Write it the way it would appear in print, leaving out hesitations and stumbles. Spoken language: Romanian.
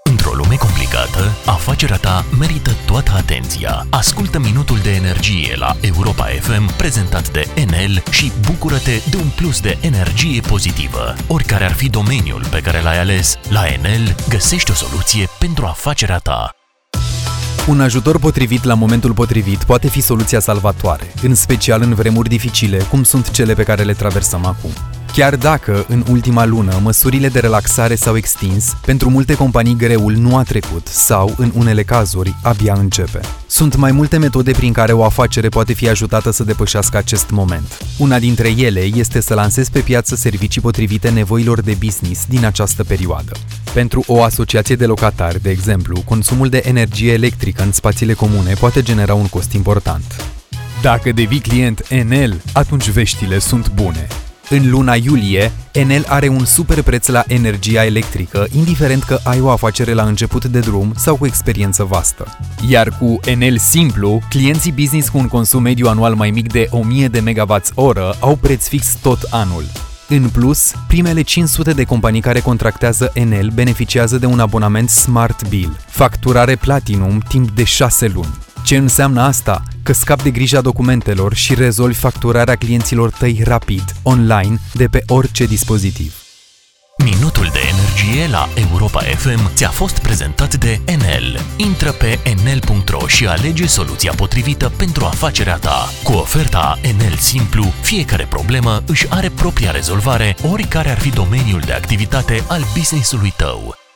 Într-o lume complicată, afacerea ta merită toată atenția. Ascultă Minutul de Energie la Europa FM, prezentat de Enel și bucură-te de un plus de energie pozitivă. Oricare ar fi domeniul pe care l-ai ales, la Enel găsești o soluție pentru afacerea ta. Un ajutor potrivit la momentul potrivit poate fi soluția salvatoare, în special în vremuri dificile, cum sunt cele pe care le traversăm acum. Chiar dacă, în ultima lună, măsurile de relaxare s-au extins, pentru multe companii greul nu a trecut sau, în unele cazuri, abia începe. Sunt mai multe metode prin care o afacere poate fi ajutată să depășească acest moment. Una dintre ele este să lansezi pe piață servicii potrivite nevoilor de business din această perioadă. Pentru o asociație de locatari, de exemplu, consumul de energie electrică în spațiile comune poate genera un cost important. Dacă devii client Enel, atunci veștile sunt bune. În luna iulie, Enel are un super preț la energia electrică, indiferent că ai o afacere la început de drum sau cu experiență vastă. Iar cu Enel Simplu, clienții business cu un consum mediu anual mai mic de 1000 de MWh au preț fix tot anul. În plus, primele 500 de companii care contractează Enel beneficiază de un abonament Smart Bill, facturare Platinum timp de 6 luni. Ce înseamnă asta? Că scapi de grija documentelor și rezolvi facturarea clienților tăi rapid, online, de pe orice dispozitiv. Minutul de energie la Europa FM ți-a fost prezentat de Enel. Intră pe enel.ro și alege soluția potrivită pentru afacerea ta. Cu oferta Enel Simplu, fiecare problemă își are propria rezolvare, oricare ar fi domeniul de activitate al business-ului tău.